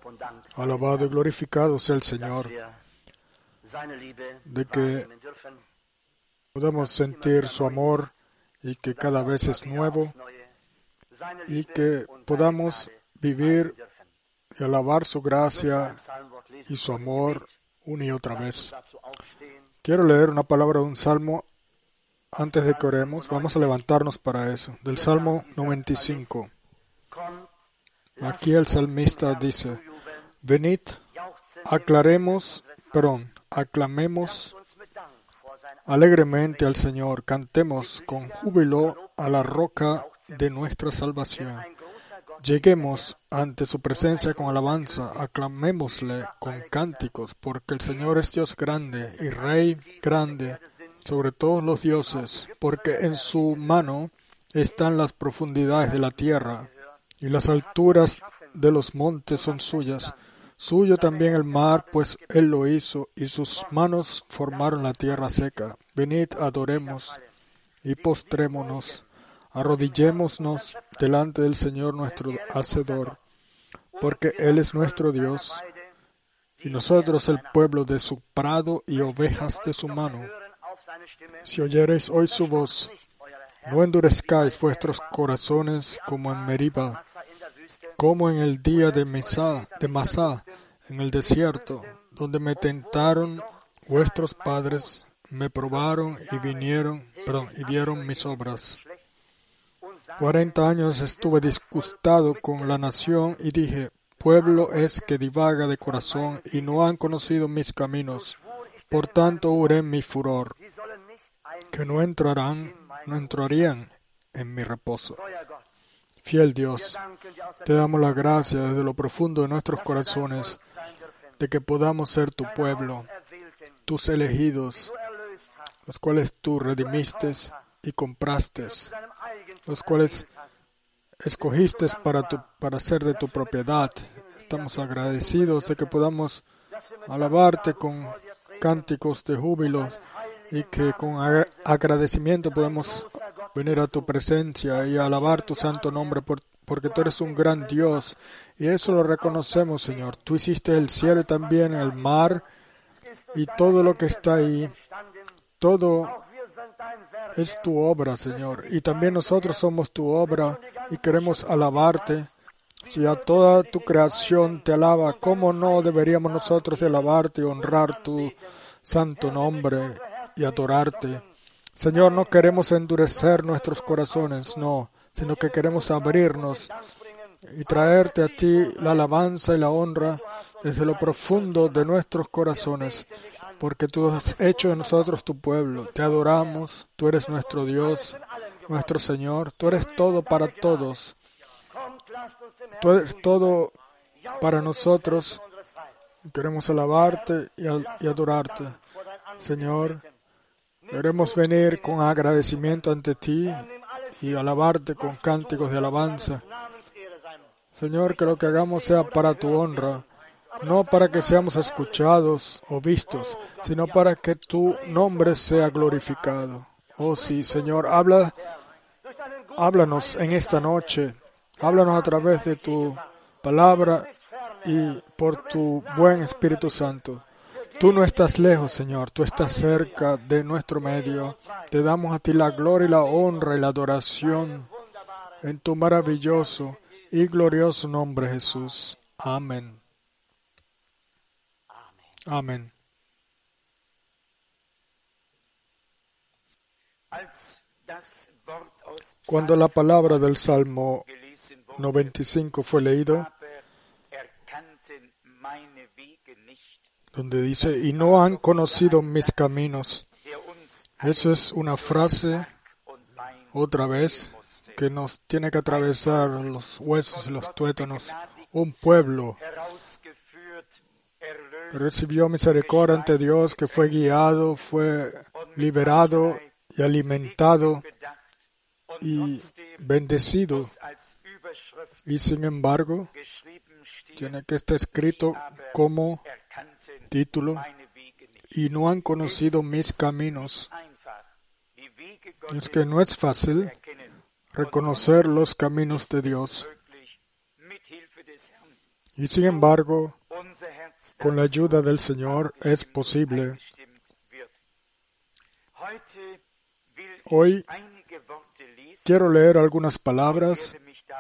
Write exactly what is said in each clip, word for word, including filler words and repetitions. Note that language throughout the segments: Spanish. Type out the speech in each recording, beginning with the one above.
Alabado y glorificado sea el Señor, de que podemos sentir su amor y que cada vez es nuevo y que podamos vivir y alabar su gracia y su amor una y otra vez. Quiero leer una palabra de un salmo antes de que oremos. Vamos a levantarnos para eso. Del Salmo noventa y cinco. Aquí el salmista dice: Venid, aclaremos, perdón, aclamemos alegremente al Señor, cantemos con júbilo a la roca de nuestra salvación. Lleguemos ante su presencia con alabanza, aclamémosle con cánticos, porque el Señor es Dios grande y Rey grande sobre todos los dioses, porque en su mano están las profundidades de la tierra, y las alturas de los montes son suyas. Suyo también el mar, pues Él lo hizo, y sus manos formaron la tierra seca. Venid, adoremos y postrémonos, arrodillémonos delante del Señor nuestro Hacedor, porque Él es nuestro Dios, y nosotros el pueblo de su prado y ovejas de su mano. Si oyereis hoy su voz, no endurezcáis vuestros corazones como en Meriba, como en el día de Masá, de Masá, en el desierto, donde me tentaron vuestros padres, me probaron y vinieron, perdón, y vieron mis obras. Cuarenta años estuve disgustado con la nación y dije: pueblo es que divaga de corazón y no han conocido mis caminos. Por tanto juré en mi furor que no entrarán, no entrarían en mi reposo. Fiel Dios, te damos la gracia desde lo profundo de nuestros corazones de que podamos ser tu pueblo, tus elegidos, los cuales tú redimiste y compraste, los cuales escogiste para, tu, para ser de tu propiedad. Estamos agradecidos de que podamos alabarte con cánticos de júbilo y que con agradecimiento podamos venir a tu presencia y alabar tu santo nombre, por, porque tú eres un gran Dios, y eso lo reconocemos, Señor. Tú hiciste el cielo y también el mar y todo lo que está ahí. Todo es tu obra, Señor, y también nosotros somos tu obra y queremos alabarte. Si a toda tu creación te alaba, ¿cómo no deberíamos nosotros alabarte y honrar tu santo nombre y adorarte? Señor, no queremos endurecer nuestros corazones, no, sino que queremos abrirnos y traerte a ti la alabanza y la honra desde lo profundo de nuestros corazones, porque tú has hecho de nosotros tu pueblo. Te adoramos, tú eres nuestro Dios, nuestro Señor, tú eres todo para todos, tú eres todo para nosotros. Queremos alabarte y, al, y adorarte, Señor. Queremos venir con agradecimiento ante ti y alabarte con cánticos de alabanza. Señor, que lo que hagamos sea para tu honra, no para que seamos escuchados o vistos, sino para que tu nombre sea glorificado. Oh sí, Señor, habla, háblanos en esta noche, háblanos a través de tu palabra y por tu buen Espíritu Santo. Tú no estás lejos, Señor, tú estás cerca de nuestro medio. Te damos a ti la gloria y la honra y la adoración en tu maravilloso y glorioso nombre, Jesús. Amén. Amén. Cuando la palabra del Salmo noventa y cinco fue leído, donde dice, y no han conocido mis caminos. Eso es una frase, otra vez, que nos tiene que atravesar los huesos y los tuétanos. Un pueblo que recibió misericordia ante Dios, que fue guiado, fue liberado y alimentado y bendecido. Y sin embargo, tiene que estar escrito como título, y no han conocido mis caminos. Es que no es fácil reconocer los caminos de Dios. Y sin embargo, con la ayuda del Señor es posible. Hoy quiero leer algunas palabras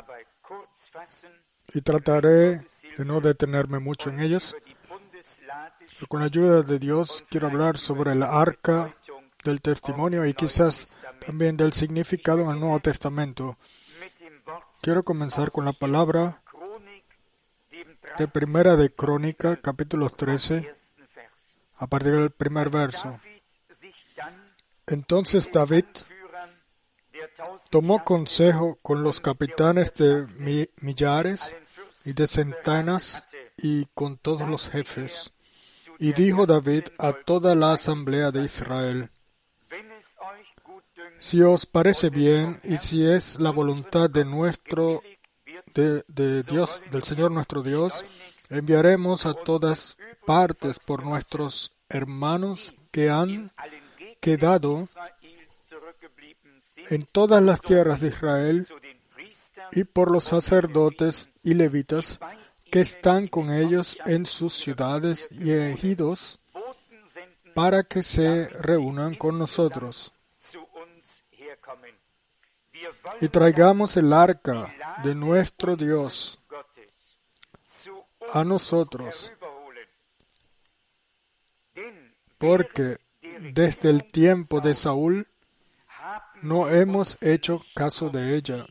y trataré de no detenerme mucho en ellas. Pero con la ayuda de Dios quiero hablar sobre el arca del testimonio y quizás también del significado en el Nuevo Testamento. Quiero comenzar con la palabra de Primera de Crónica, capítulo trece, a partir del primer verso. Entonces David tomó consejo con los capitanes de millares y de centenas y con todos los jefes. Y dijo David a toda la asamblea de Israel: si os parece bien y si es la voluntad de nuestro de, de Dios, del Señor nuestro Dios, enviaremos a todas partes por nuestros hermanos que han quedado en todas las tierras de Israel y por los sacerdotes y levitas que están con ellos en sus ciudades y ejidos, para que se reúnan con nosotros. Y traigamos el arca de nuestro Dios a nosotros, porque desde el tiempo de Saúl no hemos hecho caso de ella.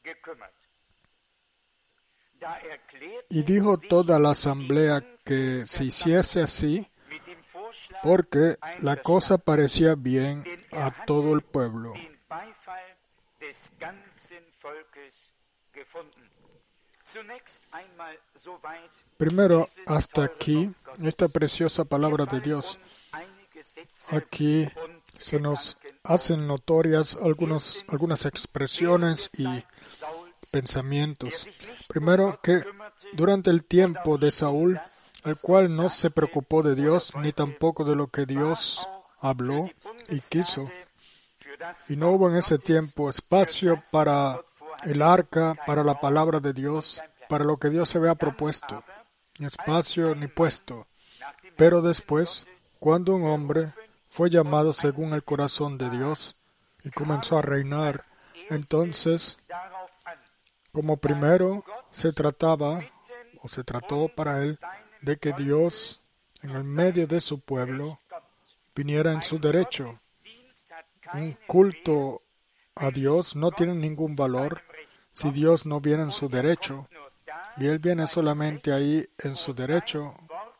Y dijo toda la asamblea que se hiciese así, porque la cosa parecía bien a todo el pueblo. Primero, hasta aquí, esta preciosa palabra de Dios. Aquí se nos hacen notorias algunos, algunas expresiones y pensamientos. Primero, que durante el tiempo de Saúl, el cual no se preocupó de Dios, ni tampoco de lo que Dios habló y quiso, y no hubo en ese tiempo espacio para el arca, para la palabra de Dios, para lo que Dios se había propuesto, ni espacio ni puesto. Pero después, cuando un hombre fue llamado según el corazón de Dios y comenzó a reinar, entonces, como primero se trataba, o se trató para él, de que Dios, en el medio de su pueblo, viniera en su derecho. Un culto a Dios no tiene ningún valor si Dios no viene en su derecho, y Él viene solamente ahí en su derecho,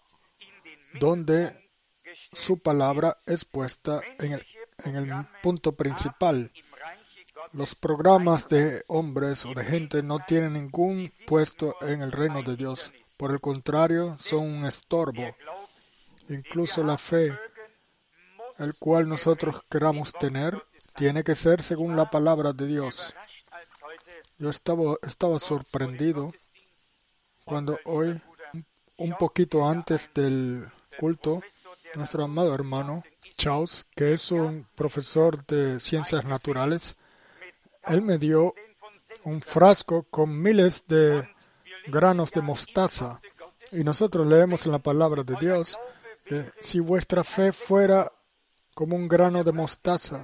donde su palabra es puesta en el, en el punto principal. Los programas de hombres o de gente no tienen ningún puesto en el reino de Dios. Por el contrario, son un estorbo. Incluso la fe, el cual nosotros queramos tener, tiene que ser según la palabra de Dios. Yo estaba, estaba sorprendido cuando hoy, un poquito antes del culto, nuestro amado hermano Charles, que es un profesor de ciencias naturales, él me dio un frasco con miles de granos de mostaza. Y nosotros leemos en la palabra de Dios que si vuestra fe fuera como un grano de mostaza.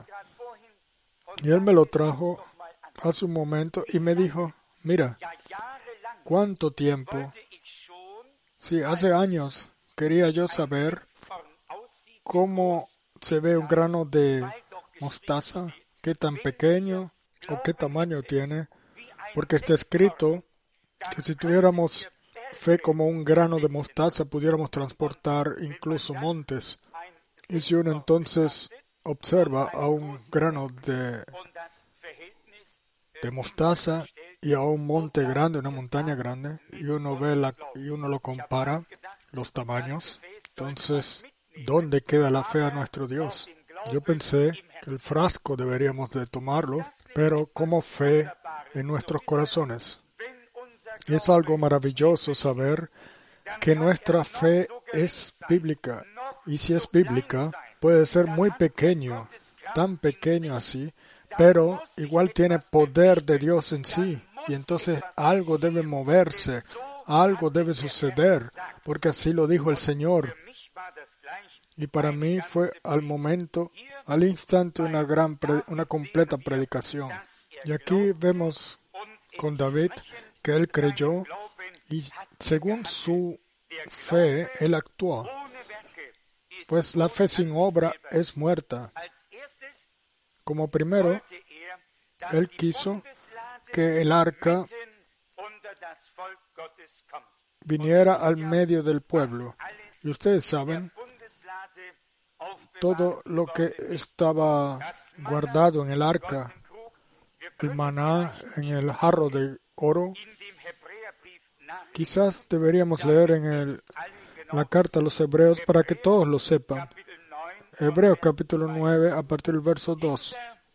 Y él me lo trajo hace un momento y me dijo, mira, ¿cuánto tiempo? Sí, hace años quería yo saber cómo se ve un grano de mostaza, qué tan pequeño o qué tamaño tiene, porque está escrito que si tuviéramos fe como un grano de mostaza, pudiéramos transportar incluso montes. Y si uno entonces observa a un grano de, de mostaza y a un monte grande, una montaña grande, y uno ve la, y uno lo compara, los tamaños, entonces, ¿dónde queda la fe a nuestro Dios? Yo pensé que el frasco deberíamos de tomarlo, pero como fe en nuestros corazones. Y es algo maravilloso saber que nuestra fe es bíblica. Y si es bíblica, puede ser muy pequeño, tan pequeño así, pero igual tiene poder de Dios en sí. Y entonces algo debe moverse, algo debe suceder, porque así lo dijo el Señor. Y para mí fue al momento, al instante, una gran, pre- una completa predicación. Y aquí vemos con David que él creyó y según su fe, él actuó. Pues la fe sin obra es muerta. Como primero, él quiso que el arca viniera al medio del pueblo. Y ustedes saben, todo lo que estaba guardado en el arca, el maná en el jarro de oro, quizás deberíamos leer en el, la carta a los hebreos para que todos lo sepan. Hebreos capítulo nueve, a partir del verso dos.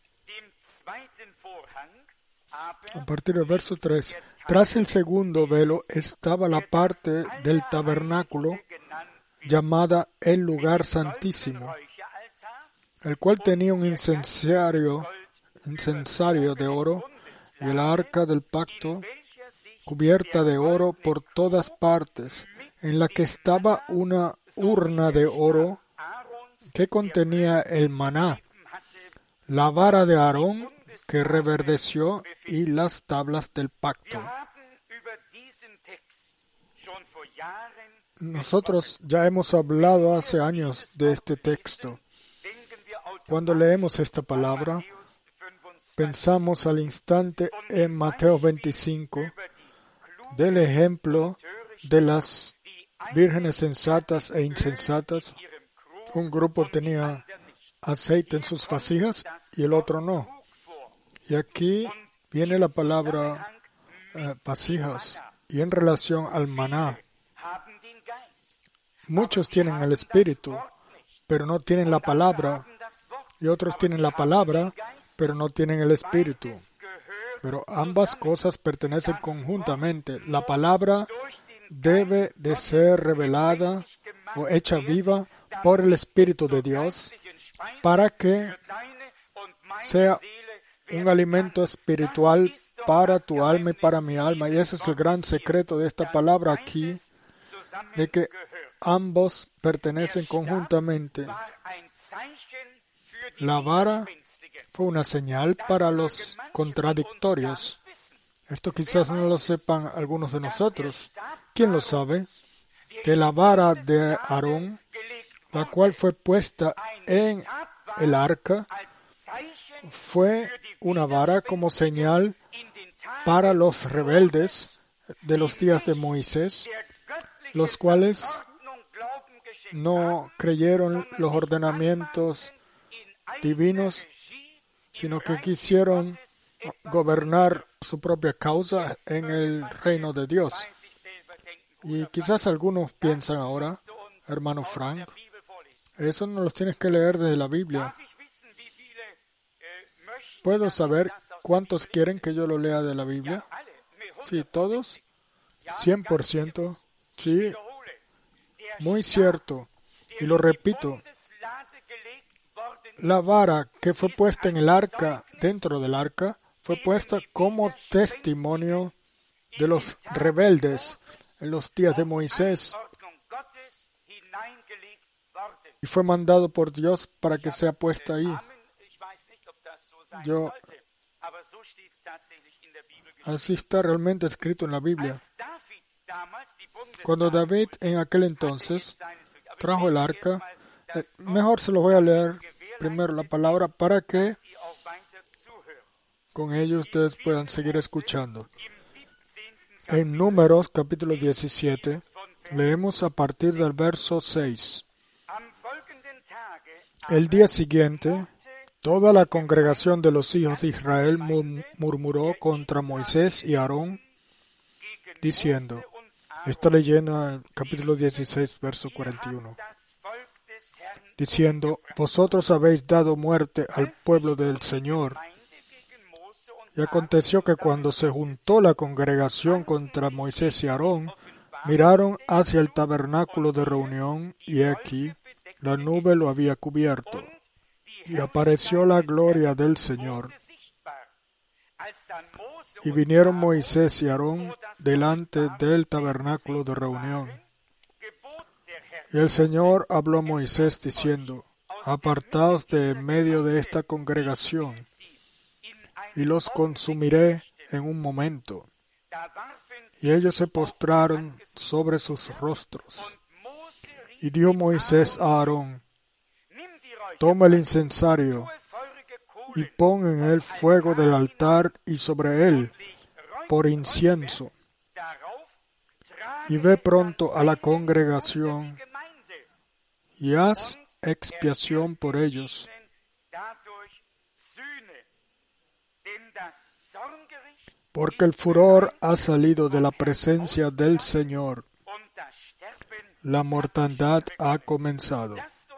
A partir del verso tres. Tras el segundo velo estaba la parte del tabernáculo llamada el lugar santísimo, el cual tenía un incensario, incensario de oro y el arca del pacto cubierta de oro por todas partes, en la que estaba una urna de oro que contenía el maná, la vara de Aarón que reverdeció y las tablas del pacto. Nosotros ya hemos hablado hace años de este texto. Cuando leemos esta palabra, pensamos al instante en Mateo veinticinco, del ejemplo de las vírgenes sensatas e insensatas. Un grupo tenía aceite en sus vasijas y el otro no. Y aquí viene la palabra eh, vasijas. Y en relación al maná, muchos tienen el Espíritu, pero no tienen la palabra. Y otros tienen la palabra, pero no tienen el Espíritu. Pero ambas cosas pertenecen conjuntamente. La palabra debe de ser revelada o hecha viva por el Espíritu de Dios para que sea un alimento espiritual para tu alma y para mi alma. Y ese es el gran secreto de esta palabra aquí, de que ambos pertenecen conjuntamente. La vara fue una señal para los contradictorios. Esto quizás no lo sepan algunos de nosotros. ¿Quién lo sabe? Que la vara de Aarón, la cual fue puesta en el arca, fue una vara como señal para los rebeldes de los días de Moisés, los cuales no creyeron los ordenamientos divinos, sino que quisieron gobernar su propia causa en el reino de Dios. Y quizás algunos piensan ahora, hermano Frank, eso no los tienes que leer desde la Biblia. ¿Puedo saber cuántos quieren que yo lo lea de la Biblia? Sí, todos. cien por ciento. Sí, muy cierto. Y lo repito. La vara que fue puesta en el arca, dentro del arca, fue puesta como testimonio de los rebeldes en los días de Moisés. Y fue mandado por Dios para que sea puesta ahí. Yo, así está realmente escrito en la Biblia. Cuando David en aquel entonces trajo el arca, eh, mejor se lo voy a leer primero la palabra para que con ello ustedes puedan seguir escuchando. En Números capítulo diecisiete leemos a partir del verso seis. El día siguiente, toda la congregación de los hijos de Israel murmuró contra Moisés y Aarón, diciendo, está leyendo el capítulo dieciséis, verso cuarenta y uno, diciendo, vosotros habéis dado muerte al pueblo del Señor. Y aconteció que cuando se juntó la congregación contra Moisés y Aarón, miraron hacia el tabernáculo de reunión, y aquí la nube lo había cubierto, y apareció la gloria del Señor. Y vinieron Moisés y Aarón delante del tabernáculo de reunión. Y el Señor habló a Moisés diciendo: Apartaos de en medio de esta congregación, y los consumiré en un momento. Y ellos se postraron sobre sus rostros. Y dijo Moisés a Aarón: Toma el incensario y pon en él fuego del altar y sobre él por incienso. Y ve pronto a la congregación y haz expiación por ellos. Porque el furor ha salido de la presencia del Señor. La mortandad ha comenzado.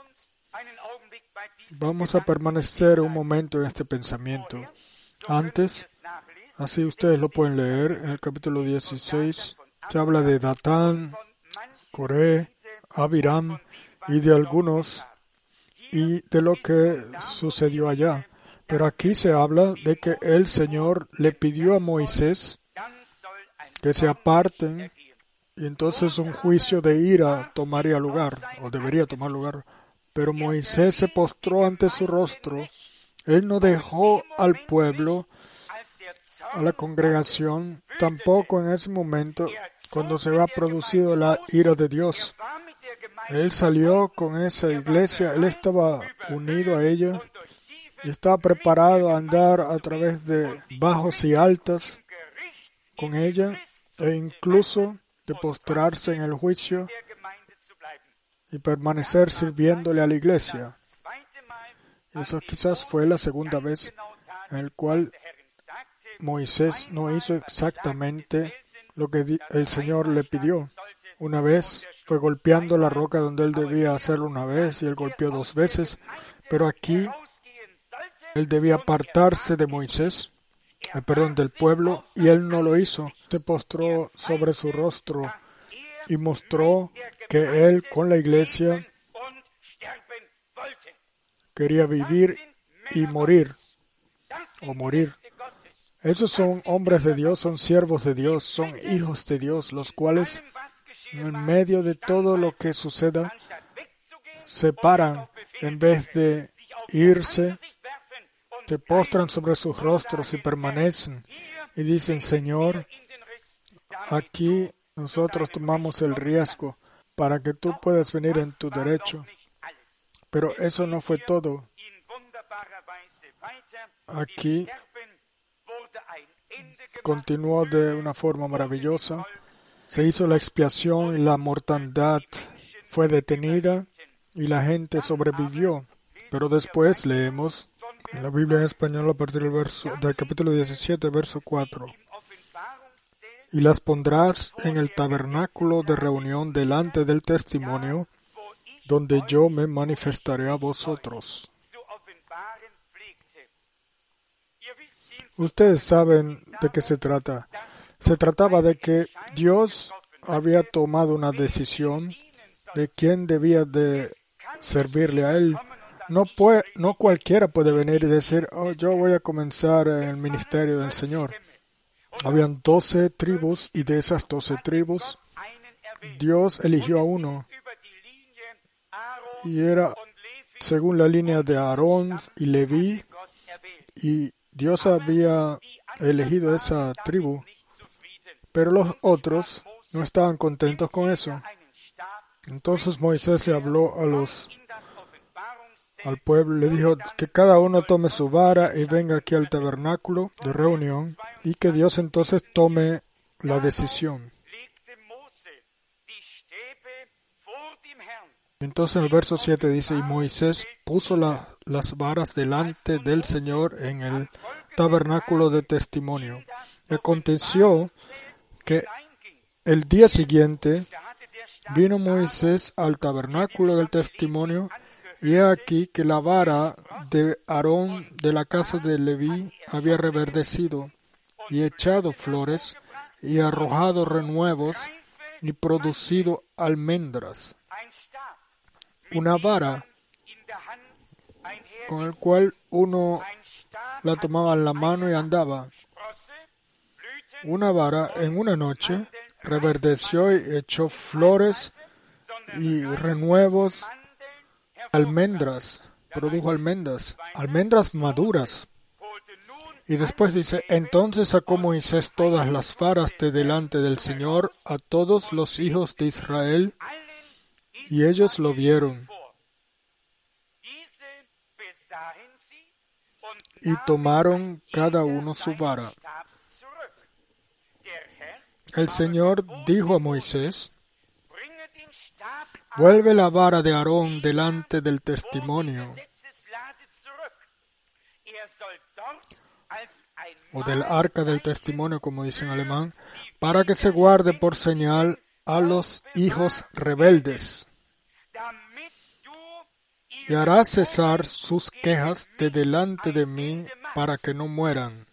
Vamos a permanecer un momento en este pensamiento. Antes, así ustedes lo pueden leer, en el capítulo dieciséis, se habla de Datán, Coré, Abiram y de algunos y de lo que sucedió allá. Pero aquí se habla de que el Señor le pidió a Moisés que se aparten y entonces un juicio de ira tomaría lugar, o debería tomar lugar. Pero Moisés se postró ante su rostro. Él no dejó al pueblo, a la congregación, tampoco en ese momento cuando se había producido la ira de Dios. Él salió con esa iglesia, él estaba unido a ella y estaba preparado a andar a través de bajos y altas con ella e incluso de postrarse en el juicio y permanecer sirviéndole a la iglesia. Eso quizás fue la segunda vez en la cual Moisés no hizo exactamente lo que el Señor le pidió. Una vez fue golpeando la roca donde él debía hacerlo una vez y él golpeó dos veces, pero aquí él debía apartarse de Moisés, eh, perdón, del pueblo, y él no lo hizo. Se postró sobre su rostro y mostró que él con la iglesia quería vivir y morir, o morir. Esos son hombres de Dios, son siervos de Dios, son hijos de Dios, los cuales en medio de todo lo que suceda se paran en vez de irse, se postran sobre sus rostros y permanecen y dicen: Señor, aquí nosotros tomamos el riesgo para que tú puedas venir en tu derecho. Pero eso no fue todo. Aquí continuó de una forma maravillosa. Se hizo la expiación y la mortandad fue detenida y la gente sobrevivió. Pero después leemos en la Biblia en español a partir del, verso, del capítulo diecisiete, verso cuatro. Y las pondrás en el tabernáculo de reunión delante del testimonio, donde yo me manifestaré a vosotros. Ustedes saben de qué se trata. Se trataba de que Dios había tomado una decisión de quién debía de servirle a Él. No, puede, no cualquiera puede venir y decir: oh, yo voy a comenzar en el ministerio del Señor. Habían doce tribus y de esas doce tribus Dios eligió a uno. Y era según la línea de Aarón y Leví, y Dios había elegido esa tribu. Pero los otros no estaban contentos con eso. Entonces Moisés le habló a los al pueblo, le dijo que cada uno tome su vara y venga aquí al tabernáculo de reunión y que Dios entonces tome la decisión. Entonces en el verso siete dice: y Moisés puso la, las varas delante del Señor en el tabernáculo de testimonio. Y aconteció que el día siguiente vino Moisés al tabernáculo del testimonio, y he aquí que la vara de Aarón de la casa de Leví había reverdecido, y echado flores, y arrojado renuevos, y producido almendras. Una vara con el cual uno la tomaba en la mano y andaba. una vara en una noche reverdeció y echó flores y renuevos, almendras, produjo almendras, almendras maduras. Y después dice, entonces sacó Moisés todas las varas de delante del Señor a todos los hijos de Israel, y ellos lo vieron. Y tomaron cada uno su vara. El Señor dijo a Moisés, vuelve la vara de Aarón delante del testimonio, o del arca del testimonio, como dice en alemán, para que se guarde por señal a los hijos rebeldes. Y hará cesar sus quejas de delante de mí para que no mueran.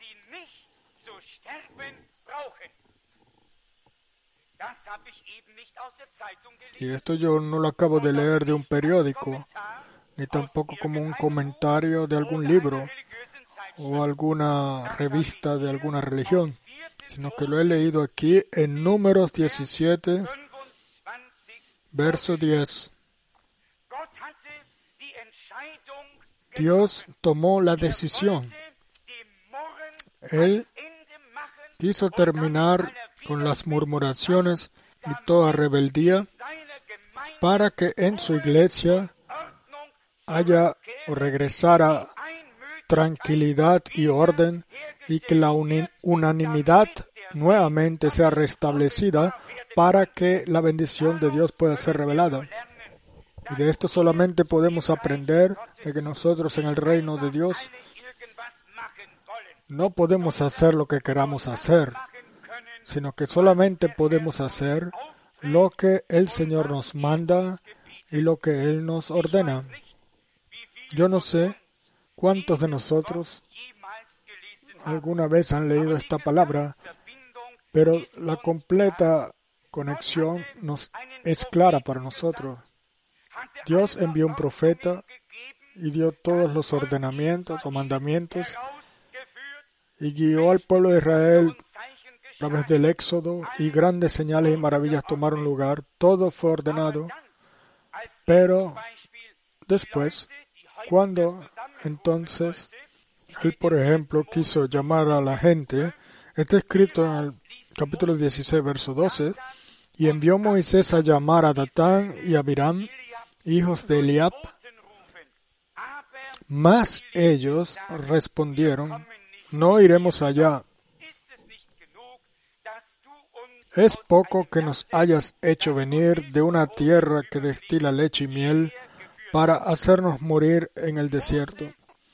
Y esto yo no lo acabo de leer de un periódico, ni tampoco como un comentario de algún libro o alguna revista de alguna religión, sino que lo he leído aquí en Números diecisiete, verso diez. Dios tomó la decisión. Él quiso terminar con las murmuraciones y toda rebeldía para que en su iglesia haya o regresara tranquilidad y orden, y que la unanimidad nuevamente sea restablecida para que la bendición de Dios pueda ser revelada. Y de esto solamente podemos aprender de que nosotros en el reino de Dios no podemos hacer lo que queramos hacer, sino que solamente podemos hacer lo que el Señor nos manda y lo que Él nos ordena. Yo no sé cuántos de nosotros alguna vez han leído esta palabra, pero la completa conexión nos es clara para nosotros. Dios envió un profeta y dio todos los ordenamientos o mandamientos y guió al pueblo de Israel a través del Éxodo, y grandes señales y maravillas tomaron lugar. Todo fue ordenado, pero después, cuando entonces Él, por ejemplo, quiso llamar a la gente, está escrito en el capítulo dieciséis, verso doce, y envió Moisés a llamar a Datán y a Abiram, hijos de Eliab, mas ellos respondieron, no iremos allá. Es poco que nos hayas hecho venir de una tierra que destila leche y miel para hacernos morir en el desierto.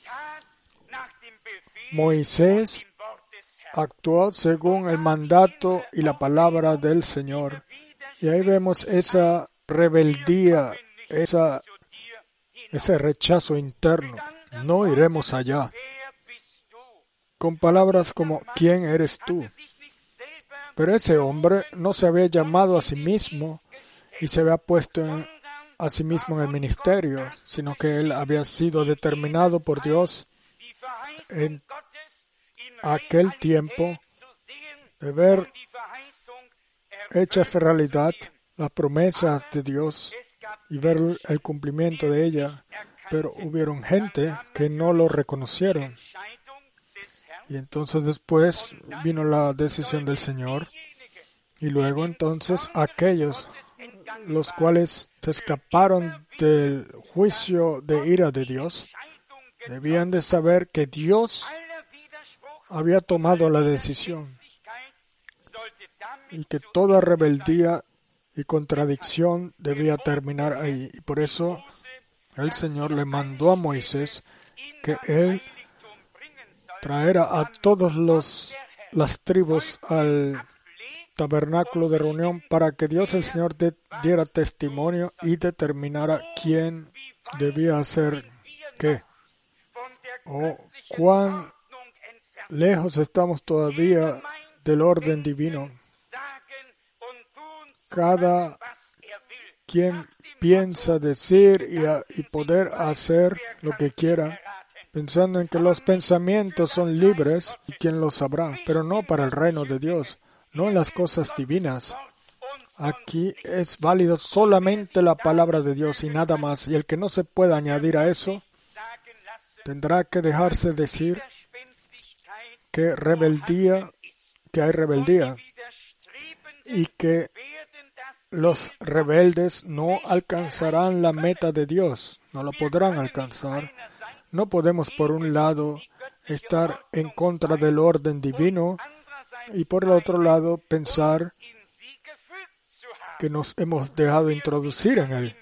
Moisés actuó según el mandato y la palabra del Señor. Y ahí vemos esa rebeldía, esa, ese rechazo interno. No iremos allá. Con palabras como, ¿quién eres tú? Pero ese hombre no se había llamado a sí mismo y se había puesto en, a sí mismo en el ministerio, sino que él había sido determinado por Dios en aquel tiempo de ver hechas realidad las promesas de Dios y ver el cumplimiento de ella, pero hubieron gente que no lo reconocieron. Y entonces después vino la decisión del Señor, y luego entonces aquellos los cuales se escaparon del juicio de ira de Dios debían de saber que Dios había tomado la decisión y que toda rebeldía y contradicción debía terminar ahí. Y por eso el Señor le mandó a Moisés que él traera a todos los las tribus al tabernáculo de reunión para que Dios el Señor de, diera testimonio y determinara quién debía hacer qué. O cuán lejos estamos todavía del orden divino. Cada quien piensa decir y, a, y poder hacer lo que quiera, pensando en que los pensamientos son libres y quién los sabrá, pero no para el reino de Dios, no en las cosas divinas. Aquí es válido solamente la palabra de Dios y nada más, y el que no se pueda añadir a eso tendrá que dejarse decir que rebeldía, que hay rebeldía y que los rebeldes no alcanzarán la meta de Dios, no la podrán alcanzar. No podemos, por un lado, estar en contra del orden divino y, por el otro lado, pensar que nos hemos dejado introducir en él.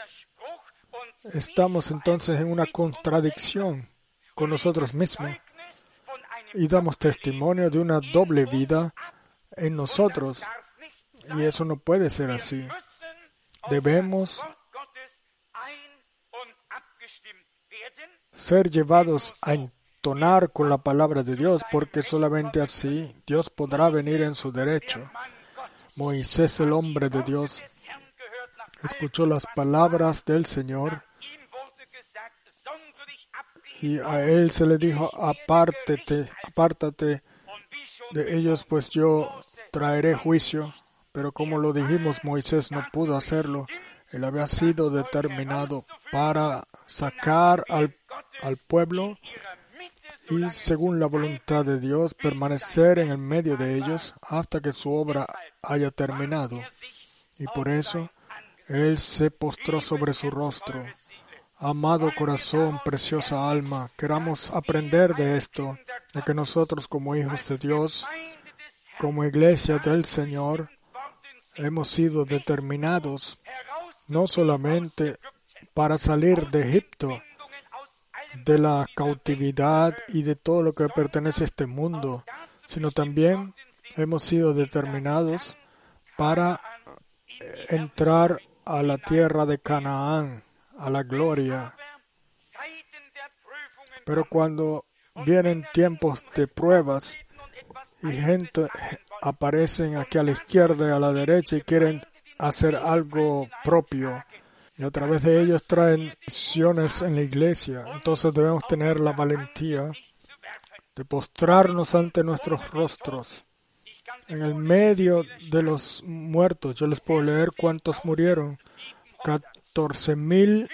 Estamos entonces en una contradicción con nosotros mismos y damos testimonio de una doble vida en nosotros. Y eso no puede ser así. Debemos ser llevados a entonar con la palabra de Dios, porque solamente así Dios podrá venir en su derecho. Moisés, el hombre de Dios, escuchó las palabras del Señor y a él se le dijo: apártate, apártate de ellos, pues yo traeré juicio. Pero como lo dijimos, Moisés no pudo hacerlo. Él había sido determinado para sacar al, al pueblo y, según la voluntad de Dios, permanecer en el medio de ellos hasta que su obra haya terminado. Y por eso él se postró sobre su rostro. Amado corazón, preciosa alma, queramos aprender de esto, de que nosotros como hijos de Dios, como iglesia del Señor, hemos sido determinados no solamente para salir de Egipto, de la cautividad y de todo lo que pertenece a este mundo, sino también hemos sido determinados para entrar a la tierra de Canaán, a la gloria. Pero cuando vienen tiempos de pruebas y gente aparecen aquí a la izquierda y a la derecha y quieren hacer algo propio, y a través de ellos traen visiones en la iglesia, entonces debemos tener la valentía de postrarnos ante nuestros rostros. En el medio de los muertos, yo les puedo leer cuántos murieron: catorce mil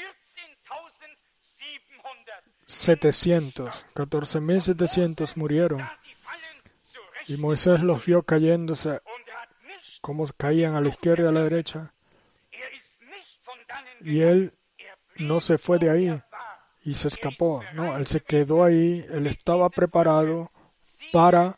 setecientos. catorce mil setecientos murieron. Y Moisés los vio cayéndose, como caían a la izquierda y a la derecha. Y él no se fue de ahí y se escapó. No, él se quedó ahí. Él estaba preparado para,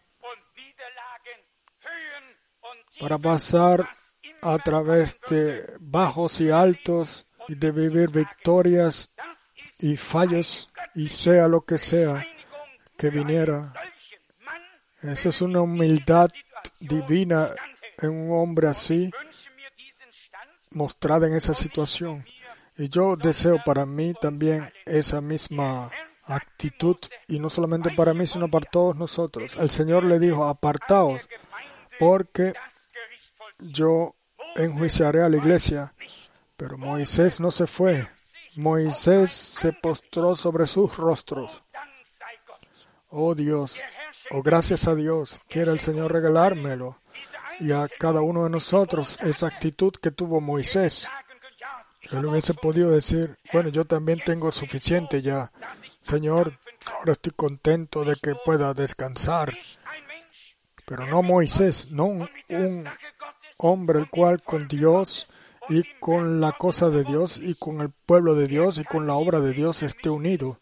para pasar a través de bajos y altos y de vivir victorias y fallos, y sea lo que sea que viniera. Esa es una humildad divina en un hombre así, mostrada en esa situación. Y yo deseo para mí también esa misma actitud, y no solamente para mí, sino para todos nosotros. El Señor le dijo: apartaos, porque yo enjuiciaré a la iglesia. Pero Moisés no se fue. Moisés se postró sobre sus rostros. Oh Dios, oh gracias a Dios, quiere el Señor regalármelo y a cada uno de nosotros esa actitud que tuvo Moisés. Él hubiese podido decir: bueno, yo también tengo suficiente ya, Señor, ahora estoy contento de que pueda descansar. Pero no Moisés, no un, un hombre el cual con Dios y con la cosa de Dios y con el pueblo de Dios y con la obra de Dios esté unido.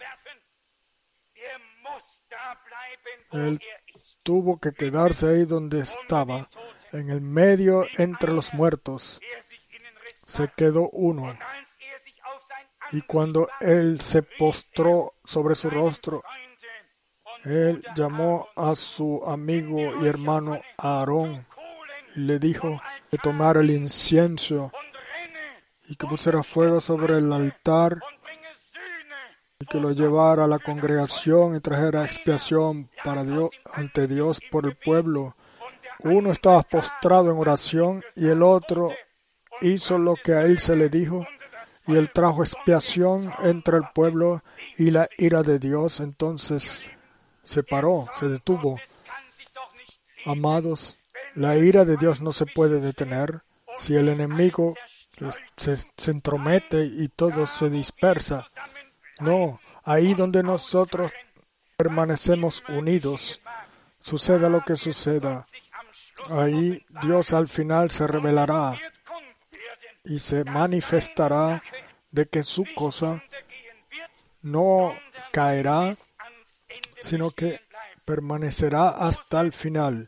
Él tuvo que quedarse ahí donde estaba, en el medio entre los muertos. Se quedó uno. Y cuando él se postró sobre su rostro, él llamó a su amigo y hermano Aarón y le dijo que tomara el incienso y que pusiera fuego sobre el altar y que lo llevara a la congregación y trajera expiación para Dios, ante Dios por el pueblo. Uno estaba postrado en oración y el otro hizo lo que a él se le dijo, y Él trajo expiación entre el pueblo y la ira de Dios entonces se paró, se detuvo. Amados, la ira de Dios no se puede detener si el enemigo se, se entromete y todo se dispersa. No, ahí donde nosotros permanecemos unidos, suceda lo que suceda, ahí Dios al final se revelará y se manifestará de que su cosa no caerá, sino que permanecerá hasta el final.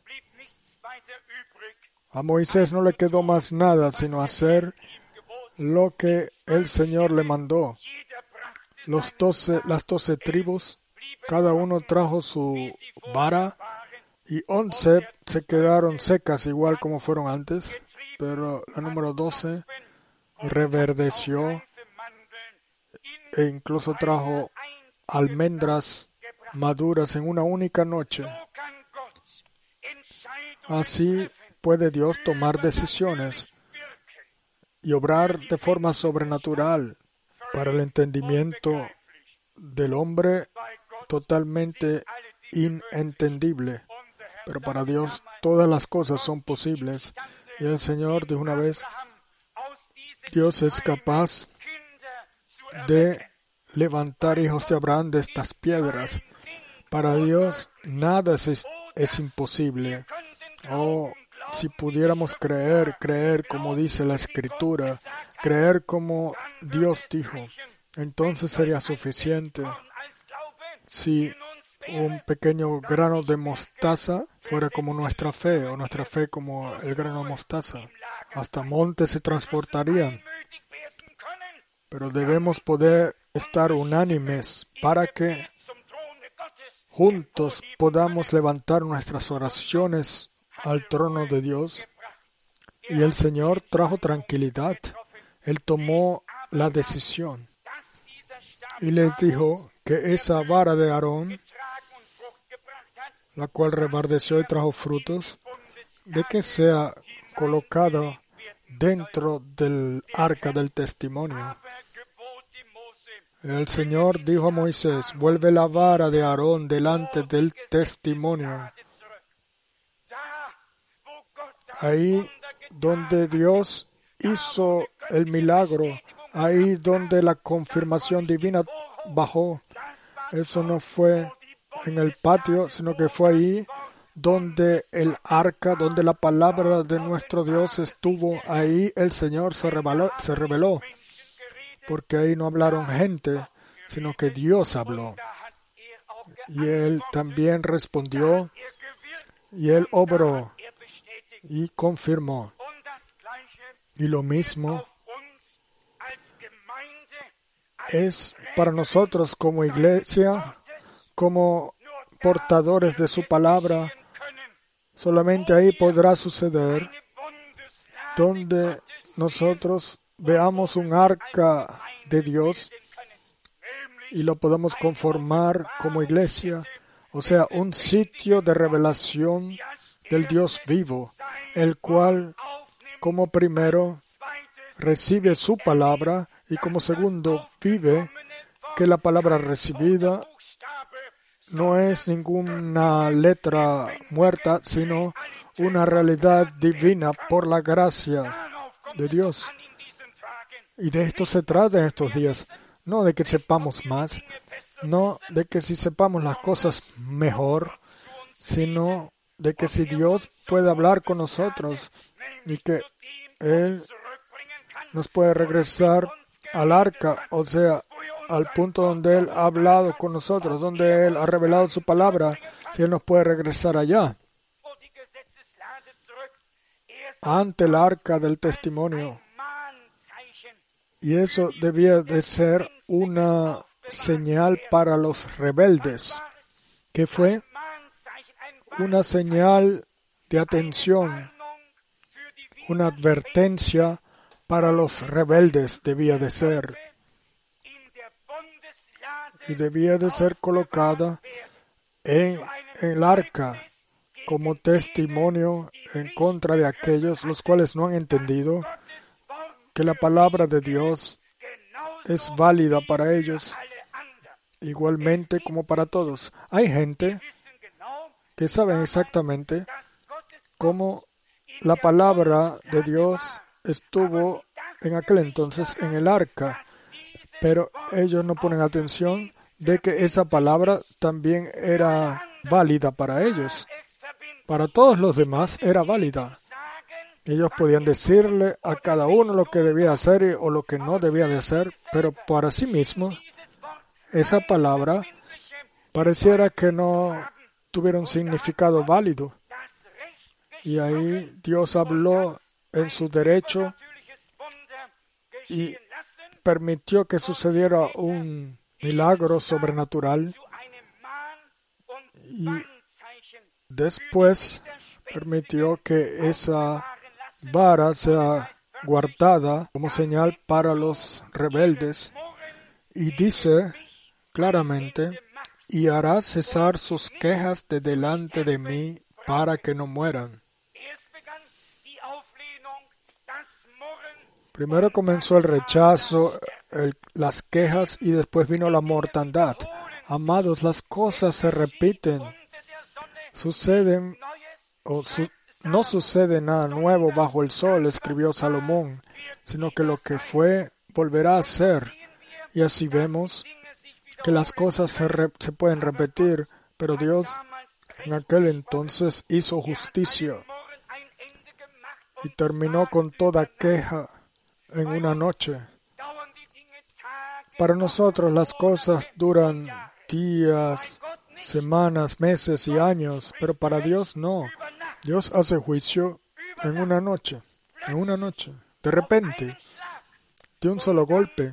A Moisés no le quedó más nada sino hacer lo que el Señor le mandó. Los doce, las doce tribus, cada uno trajo su vara y once se quedaron secas igual como fueron antes, pero la número doce reverdeció e incluso trajo almendras maduras en una única noche. Así puede Dios tomar decisiones y obrar de forma sobrenatural para el entendimiento del hombre totalmente inentendible. Pero para Dios todas las cosas son posibles. Y el Señor dijo una vez, Dios es capaz de levantar hijos de Abraham de estas piedras. Para Dios nada es, es imposible. Oh, si pudiéramos creer, creer como dice la Escritura, creer como Dios dijo, entonces sería suficiente. Si un pequeño grano de mostaza fuera como nuestra fe, o nuestra fe como el grano de mostaza, hasta montes se transportarían. Pero debemos poder estar unánimes para que juntos podamos levantar nuestras oraciones al trono de Dios. Y el Señor trajo tranquilidad. Él tomó la decisión y les dijo que esa vara de Aarón, la cual reverdeció y trajo frutos, de que sea colocada dentro del arca del testimonio. El Señor dijo a Moisés, vuelve la vara de Aarón delante del testimonio. Ahí donde Dios hizo el milagro, ahí donde la confirmación divina bajó. Eso no fue en el patio, sino que fue ahí donde el arca, donde la palabra de nuestro Dios estuvo. Ahí el Señor se reveló, se reveló, porque ahí no hablaron gente, sino que Dios habló. Y Él también respondió, y Él obró y confirmó. Y lo mismo es para nosotros como iglesia, como portadores de su palabra. Solamente ahí podrá suceder donde nosotros veamos un arca de Dios y lo podamos conformar como iglesia, o sea, un sitio de revelación del Dios vivo, el cual como primero recibe su palabra y como segundo vive que la palabra recibida no es ninguna letra muerta, sino una realidad divina por la gracia de Dios. Y de esto se trata en estos días, no de que sepamos más, no de que si sepamos las cosas mejor, sino de que si Dios puede hablar con nosotros y que Él nos puede regresar al arca, o sea, al punto donde Él ha hablado con nosotros, donde Él ha revelado su palabra, si Él nos puede regresar allá, ante el arca del testimonio. Y eso debía de ser una señal para los rebeldes. ¿Qué fue? Una señal de atención, una advertencia para los rebeldes debía de ser. Y debía de ser colocada en, en el arca como testimonio en contra de aquellos los cuales no han entendido que la palabra de Dios es válida para ellos, igualmente como para todos. Hay gente que sabe exactamente cómo la palabra de Dios estuvo en aquel entonces en el arca, pero ellos no ponen atención de que esa palabra también era válida para ellos. Para todos los demás era válida. Ellos podían decirle a cada uno lo que debía hacer o lo que no debía de hacer, pero para sí mismos, esa palabra pareciera que no tuviera un significado válido. Y ahí Dios habló en su derecho y permitió que sucediera un milagro sobrenatural. Y después permitió que esa vara sea guardada como señal para los rebeldes. Y dice claramente, y hará cesar sus quejas de delante de mí para que no mueran. Primero comenzó el rechazo, el, las quejas y después vino la mortandad. Amados, las cosas se repiten, suceden o su, no sucede nada nuevo bajo el sol, escribió Salomón, sino que lo que fue volverá a ser. Y así vemos que las cosas se, re, se pueden repetir, pero Dios en aquel entonces hizo justicia y terminó con toda queja en una noche. Para nosotros las cosas duran días, semanas, meses y años, pero para Dios no. Dios hace juicio en una noche, en una noche, de repente, de un solo golpe.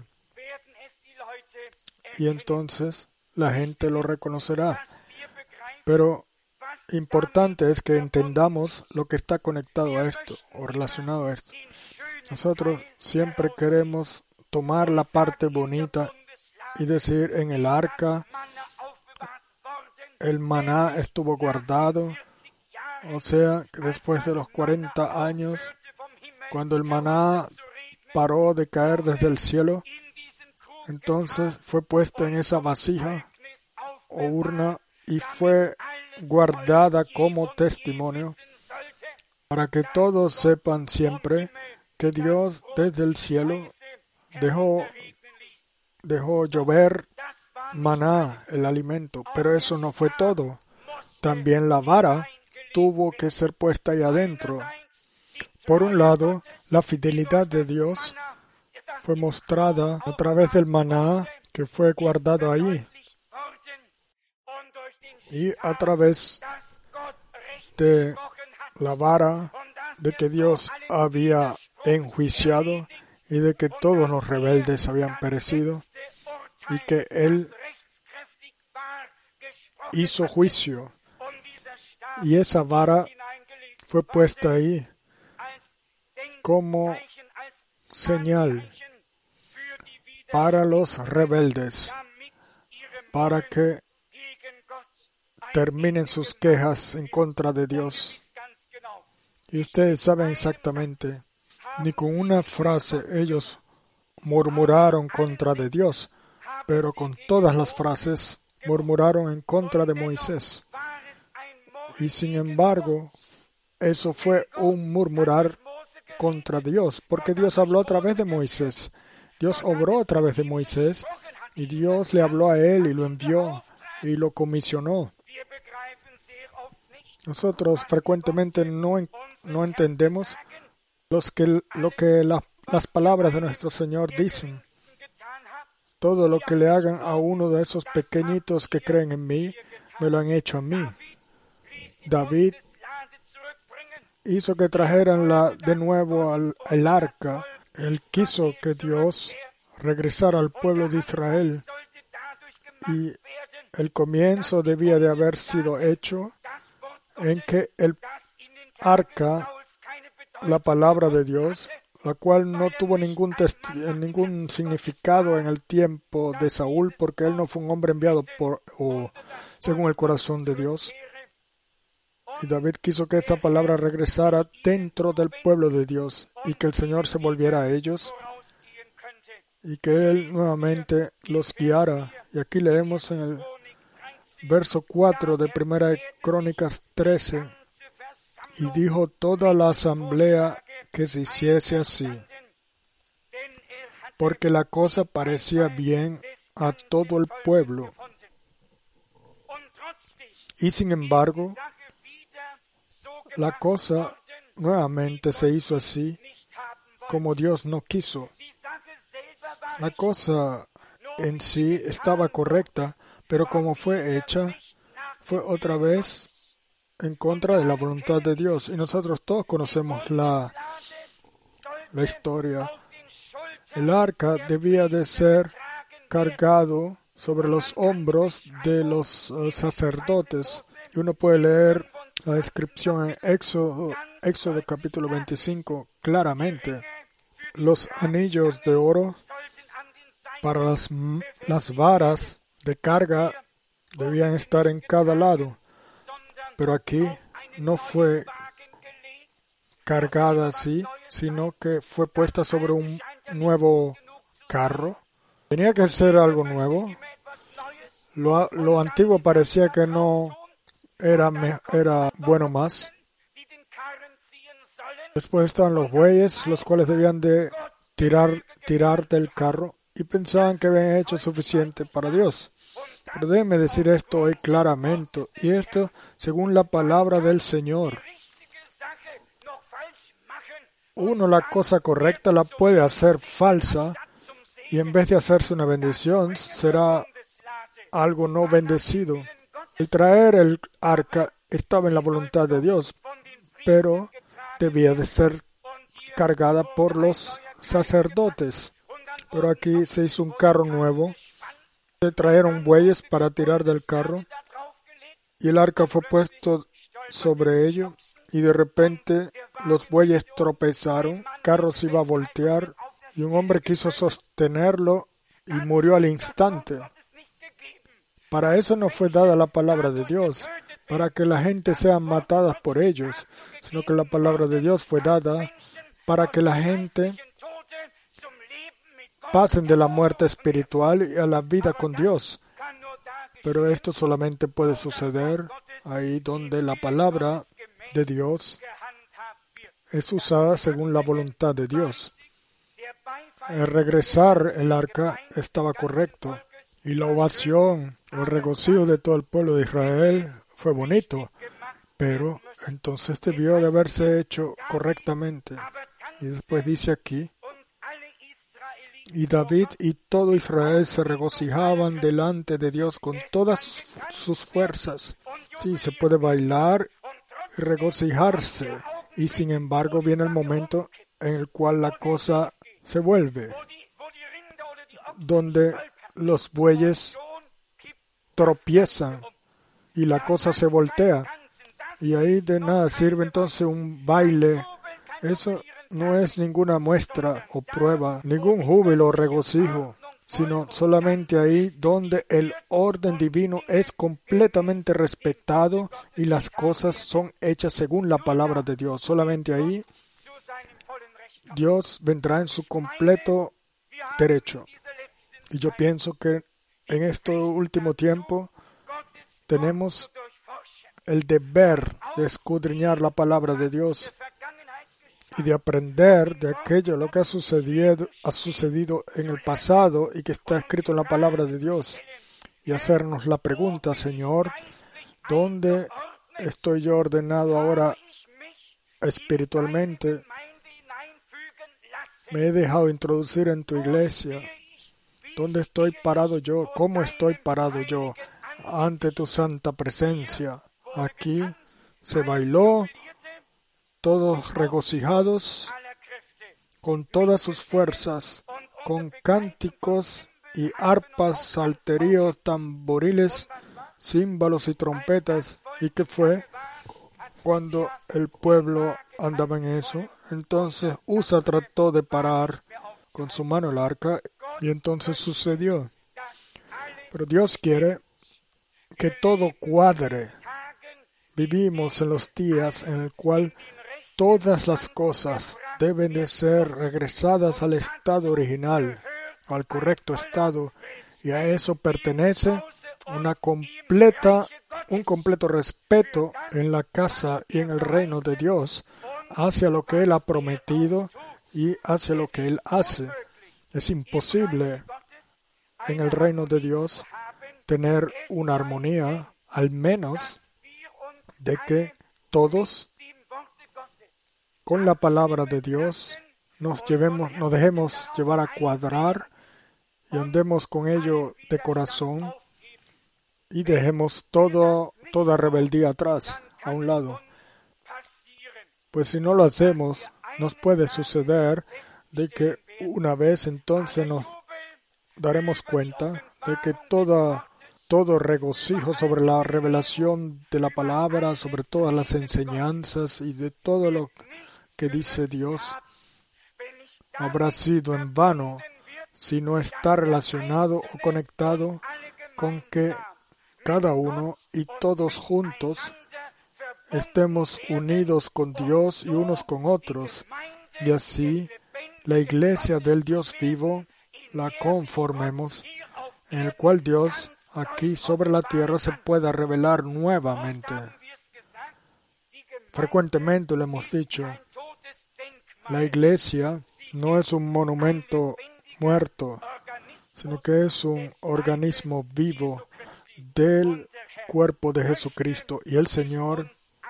Y entonces la gente lo reconocerá. Pero importante es que entendamos lo que está conectado a esto o relacionado a esto. Nosotros siempre queremos tomar la parte bonita y decir, en el arca el maná estuvo guardado, o sea, que después de los cuarenta años, cuando el maná paró de caer desde el cielo, entonces fue puesto en esa vasija o urna y fue guardada como testimonio para que todos sepan siempre que Dios desde el cielo dejó, dejó llover maná, el alimento, pero eso no fue todo. También la vara tuvo que ser puesta ahí adentro. Por un lado, la fidelidad de Dios fue mostrada a través del maná que fue guardado allí y a través de la vara de que Dios había enjuiciado y de que todos los rebeldes habían perecido y que Él hizo juicio. Y esa vara fue puesta ahí como señal para los rebeldes, para que terminen sus quejas en contra de Dios. Y ustedes saben exactamente, ni con una frase ellos murmuraron contra de Dios, pero con todas las frases murmuraron en contra de Moisés. Y sin embargo, eso fue un murmurar contra Dios, porque Dios habló a través de Moisés. Dios obró a través de Moisés, y Dios le habló a él y lo envió y lo comisionó. Nosotros frecuentemente no, no entendemos los que, lo que la, las palabras de nuestro Señor dicen. Todo lo que le hagan a uno de esos pequeñitos que creen en mí, me lo han hecho a mí. David hizo que trajeran la, de nuevo al, al arca. Él quiso que Dios regresara al pueblo de Israel. Y el comienzo debía de haber sido hecho en que el arca, la palabra de Dios, la cual no tuvo ningún, ningún significado en el tiempo de Saúl, porque él no fue un hombre enviado por o según el corazón de Dios. Y David quiso que esta palabra regresara dentro del pueblo de Dios y que el Señor se volviera a ellos y que Él nuevamente los guiara. Y aquí leemos en el verso cuatro de Primera de Crónicas trece, y dijo toda la asamblea que se hiciese así, porque la cosa parecía bien a todo el pueblo. Y sin embargo, la cosa nuevamente se hizo así como Dios no quiso. La cosa en sí estaba correcta, pero como fue hecha, fue otra vez en contra de la voluntad de Dios. Y nosotros todos conocemos la, la historia. El arca debía de ser cargado sobre los hombros de los uh, sacerdotes. Y uno puede leer la descripción en Éxodo, Éxodo capítulo veinticinco claramente. Los anillos de oro para las, las varas de carga debían estar en cada lado. Pero aquí no fue cargada así, sino que fue puesta sobre un nuevo carro. Tenía que ser algo nuevo. Lo, lo antiguo parecía que no era, me, era bueno más. Después estaban los bueyes, los cuales debían de tirar, tirar del carro, y pensaban que habían hecho suficiente para Dios. Pero déjeme decir esto hoy claramente, y esto según la palabra del Señor. Uno la cosa correcta la puede hacer falsa, y en vez de hacerse una bendición, será algo no bendecido. El traer el arca estaba en la voluntad de Dios, pero debía de ser cargada por los sacerdotes. Pero aquí se hizo un carro nuevo, se trajeron bueyes para tirar del carro, y el arca fue puesto sobre ello, y de repente los bueyes tropezaron, el carro se iba a voltear, y un hombre quiso sostenerlo y murió al instante. Para eso no fue dada la palabra de Dios, para que la gente sea matada por ellos, sino que la palabra de Dios fue dada para que la gente pasen de la muerte espiritual y a la vida con Dios. Pero esto solamente puede suceder ahí donde la palabra de Dios es usada según la voluntad de Dios. El regresar el arca estaba correcto, y la ovación, el regocijo de todo el pueblo de Israel fue bonito, pero entonces debió de haberse hecho correctamente. Y después dice aquí, y David y todo Israel se regocijaban delante de Dios con todas sus, sus fuerzas. Sí, se puede bailar y regocijarse, y sin embargo viene el momento en el cual la cosa se vuelve, donde los bueyes tropiezan y la cosa se voltea, y ahí de nada sirve entonces un baile. Eso no es ninguna muestra o prueba, ningún júbilo o regocijo, sino solamente ahí donde el orden divino es completamente respetado y las cosas son hechas según la palabra de Dios. Solamente ahí Dios vendrá en su completo derecho. Y yo pienso que en este último tiempo tenemos el deber de escudriñar la palabra de Dios y de aprender de aquello lo que ha sucedido, ha sucedido en el pasado y que está escrito en la palabra de Dios, y hacernos la pregunta: Señor, ¿dónde estoy yo ordenado ahora espiritualmente? Me he dejado introducir en tu iglesia. ¿Dónde estoy parado yo? ¿Cómo estoy parado yo ante tu santa presencia? Aquí se bailó, todos regocijados, con todas sus fuerzas, con cánticos y arpas, salterios, tamboriles, címbalos y trompetas. ¿Y qué fue? Cuando el pueblo andaba en eso, entonces Usa trató de parar con su mano el arca, y entonces sucedió. Pero Dios quiere que todo cuadre. Vivimos en los días en el cual todas las cosas deben de ser regresadas al estado original. al correcto estado, y a eso pertenece una completa, un completo respeto en la casa y en el reino de Dios hacia lo que Él ha prometido y hacia lo que Él hace. Es imposible en el reino de Dios tener una armonía, al menos de que todos con la palabra de Dios nos llevemos, nos dejemos llevar a cuadrar y andemos con ello de corazón y dejemos todo, toda rebeldía atrás, a un lado. Pues si no lo hacemos, nos puede suceder de que una vez entonces nos daremos cuenta de que toda, todo regocijo sobre la revelación de la palabra, sobre todas las enseñanzas y de todo lo que dice Dios, habrá sido en vano si no está relacionado o conectado con que cada uno y todos juntos estemos unidos con Dios y unos con otros, y así la iglesia del Dios vivo la conformemos, en el cual Dios aquí sobre la tierra se pueda revelar nuevamente. Frecuentemente lo hemos dicho, la iglesia no es un monumento muerto, sino que es un organismo vivo del cuerpo de Jesucristo, y el Señor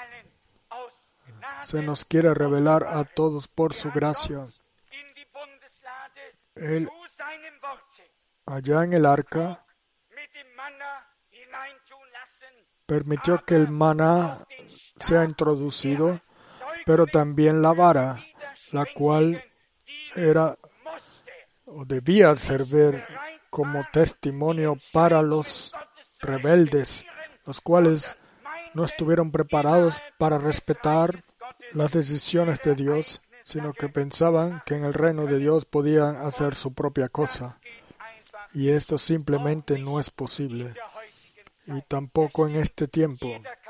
se nos quiere revelar a todos por su gracia. Él, allá en el arca, permitió que el maná sea introducido, pero también la vara, la cual era o debía servir como testimonio para los rebeldes, los cuales no estuvieron preparados para respetar las decisiones de Dios, sino que pensaban que en el reino de Dios podían hacer su propia cosa. Y esto simplemente no es posible. Y tampoco en este tiempo.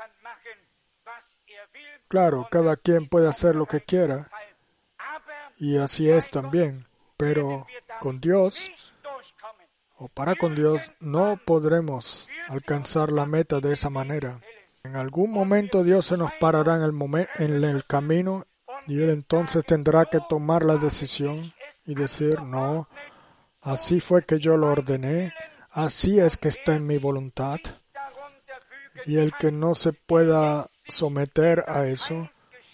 Claro, cada quien puede hacer lo que quiera. Y así es también. Pero con Dios, o para con Dios, no podremos alcanzar la meta de esa manera. En algún momento Dios se nos parará en el, momen- en el camino y Él entonces tendrá que tomar la decisión y decir, no, así fue que yo lo ordené, así es que está en mi voluntad. Y el que no se pueda someter a eso,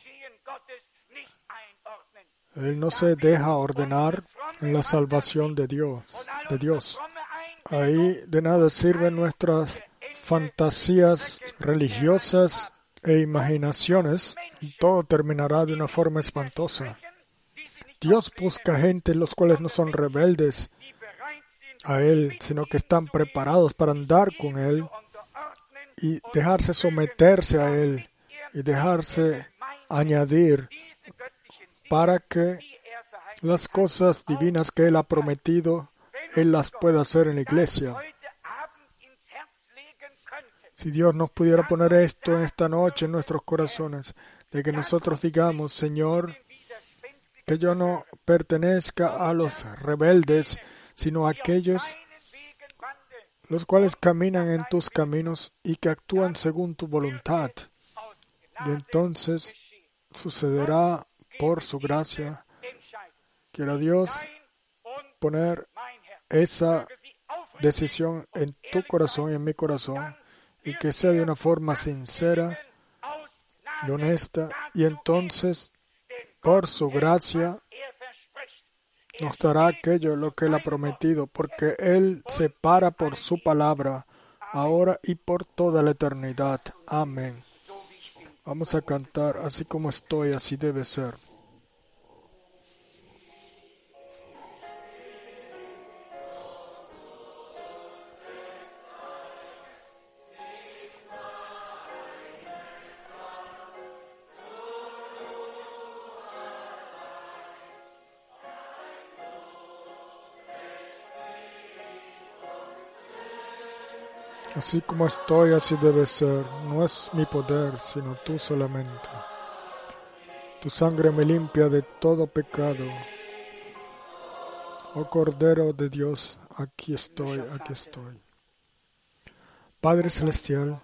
Él no se deja ordenar en la salvación de Dios, de Dios. Ahí de nada sirven nuestras fantasías religiosas e imaginaciones. Todo terminará de una forma espantosa. Dios busca gente los cuales no son rebeldes a Él, sino que están preparados para andar con Él y dejarse someterse a Él y dejarse añadir para que las cosas divinas que Él ha prometido, Él las pueda hacer en la iglesia. Si Dios nos pudiera poner esto en esta noche en nuestros corazones, de que nosotros digamos, Señor, que yo no pertenezca a los rebeldes, sino a aquellos los cuales caminan en tus caminos y que actúan según tu voluntad. Y entonces sucederá por su gracia. Quiera Dios poner esa decisión en tu corazón y en mi corazón, y que sea de una forma sincera y honesta, y entonces, por su gracia, nos dará aquello lo que Él ha prometido, porque Él se para por su palabra, ahora y por toda la eternidad. Amén. Vamos a cantar, así como estoy, así debe ser. Así como estoy, así debe ser. No es mi poder, sino tú solamente. Tu sangre me limpia de todo pecado. Oh Cordero de Dios, aquí estoy, aquí estoy. Padre Celestial,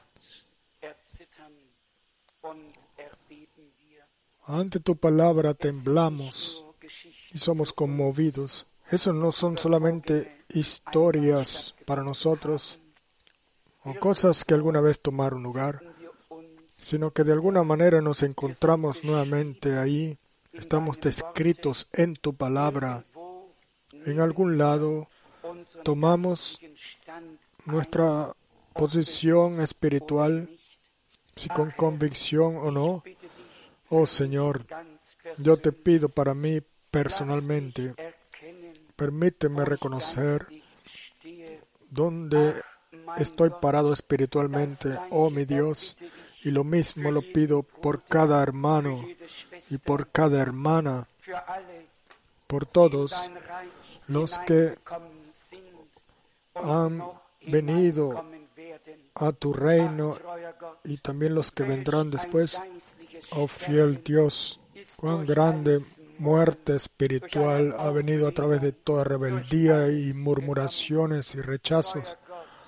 ante tu palabra temblamos y somos conmovidos. Eso no son solamente historias para nosotros o cosas que alguna vez tomaron lugar, sino que de alguna manera nos encontramos nuevamente ahí. Estamos descritos en tu palabra. En algún lado tomamos nuestra posición espiritual, si con convicción o no. Oh Señor, yo te pido para mí personalmente, permíteme reconocer dónde estoy parado espiritualmente, oh mi Dios, y lo mismo lo pido por cada hermano y por cada hermana, por todos los que han venido a tu reino y también los que vendrán después. Oh fiel Dios, cuán grande muerte espiritual ha venido a través de toda rebeldía y murmuraciones y rechazos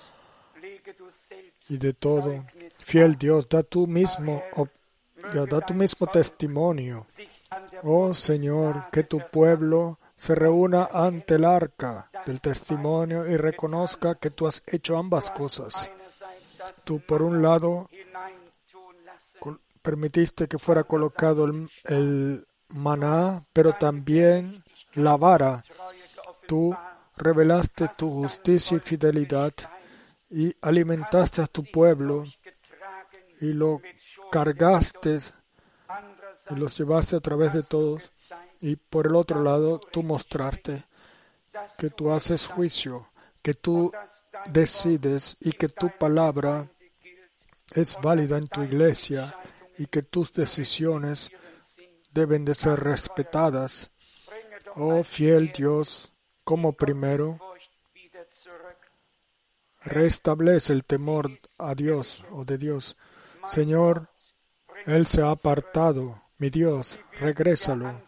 y de todo. Fiel Dios, da tú mismo, oh, ya, da tú mismo testimonio. Oh Señor, que tu pueblo se reúna ante el arca del testimonio y reconozca que tú has hecho ambas cosas. Tú, por un lado, permitiste que fuera colocado el, el maná, pero también la vara. Tú revelaste tu justicia y fidelidad y alimentaste a tu pueblo y lo cargaste y los llevaste a través de todos. Y por el otro lado, tú mostraste que tú haces juicio, que tú decides y que tu palabra es válida en tu iglesia y que tus decisiones deben de ser respetadas. Oh fiel Dios, como primero, restablece el temor a Dios o de Dios. Señor, Él se ha apartado. Mi Dios, regrésalo,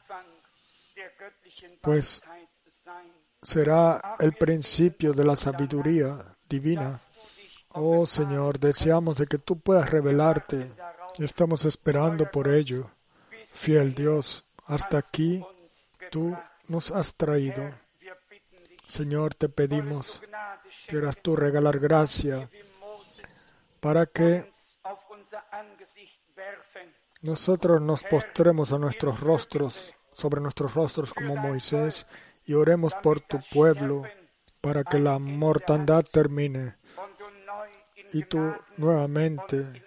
pues será el principio de la sabiduría divina. Oh Señor, deseamos de que tú puedas revelarte y estamos esperando por ello. Fiel Dios, hasta aquí tú nos has traído. Señor, te pedimos, quieras tú regalar gracia para que nosotros nos postremos a nuestros rostros, sobre nuestros rostros como Moisés, y oremos por tu pueblo para que la mortandad termine y tú nuevamente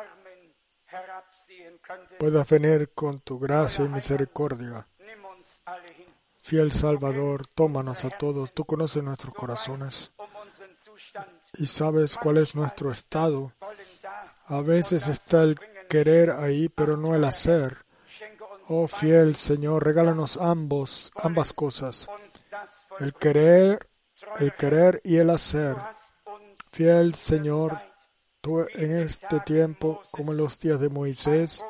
puedas venir con tu gracia y misericordia. Fiel Salvador, tómanos a todos. Tú conoces nuestros corazones y sabes cuál es nuestro estado. A veces está el querer ahí, pero no el hacer. Oh fiel Señor, regálanos ambos, ambas cosas, el querer, el querer y el hacer. Fiel Señor, tú en este tiempo, como en los días de Moisés,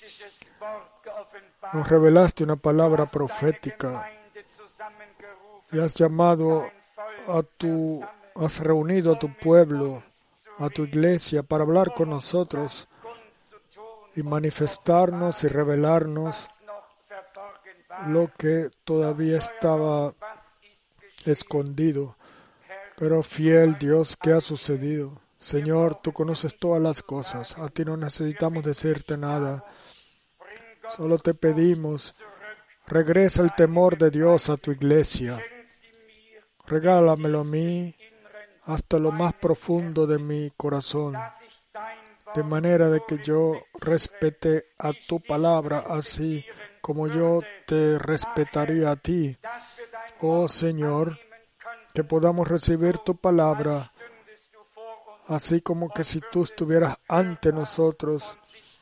nos revelaste una palabra profética y has llamado a tu, has reunido a tu pueblo, a tu iglesia, para hablar con nosotros y manifestarnos y revelarnos lo que todavía estaba escondido. Pero fiel Dios, ¿qué ha sucedido? Señor, tú conoces todas las cosas. A ti no necesitamos decirte nada. Solo te pedimos, regresa el temor de Dios a tu iglesia. Regálamelo a mí hasta lo más profundo de mi corazón, de manera de que yo respete a tu palabra así como yo te respetaría a ti. Oh Señor, que podamos recibir tu palabra así como que si tú estuvieras ante nosotros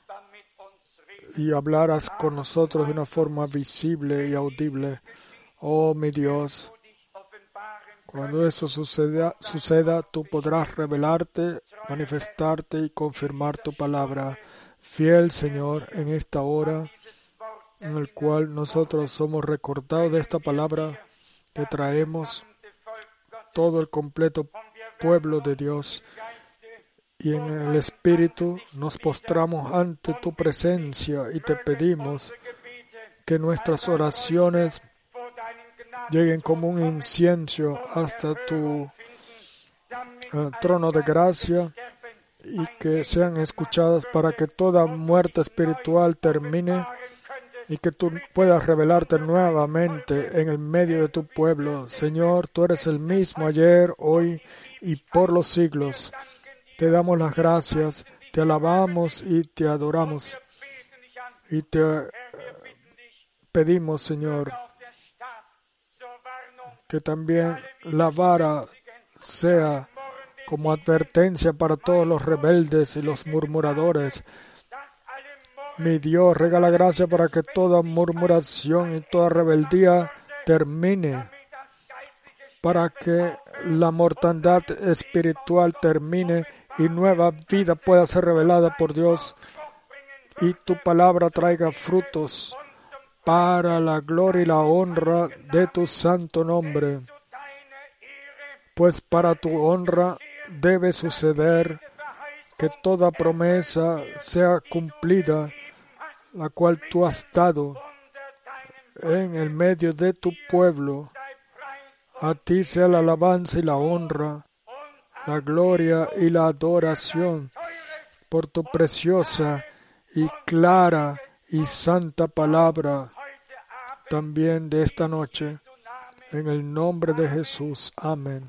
y hablaras con nosotros de una forma visible y audible. Oh mi Dios, cuando eso suceda, suceda, tú podrás revelarte, manifestarte y confirmar tu palabra. Fiel Señor, en esta hora en el cual nosotros somos recordados de esta palabra, te traemos todo el completo pueblo de Dios y en el Espíritu nos postramos ante tu presencia y te pedimos que nuestras oraciones lleguen como un incienso hasta tu uh, trono de gracia y que sean escuchadas para que toda muerte espiritual termine y que tú puedas revelarte nuevamente en el medio de tu pueblo. Señor, tú eres el mismo ayer, hoy y por los siglos. Te damos las gracias, te alabamos y te adoramos. Y te uh, pedimos, Señor, que también la vara sea como advertencia para todos los rebeldes y los murmuradores. Mi Dios, regala gracia para que toda murmuración y toda rebeldía termine, para que la mortandad espiritual termine y nueva vida pueda ser revelada por Dios y tu palabra traiga frutos para la gloria y la honra de tu santo nombre. Pues para tu honra debe suceder que toda promesa sea cumplida, la cual tú has dado en el medio de tu pueblo. A ti sea la alabanza y la honra, la gloria y la adoración por tu preciosa y clara y santa palabra también de esta noche. En el nombre de Jesús. Amén.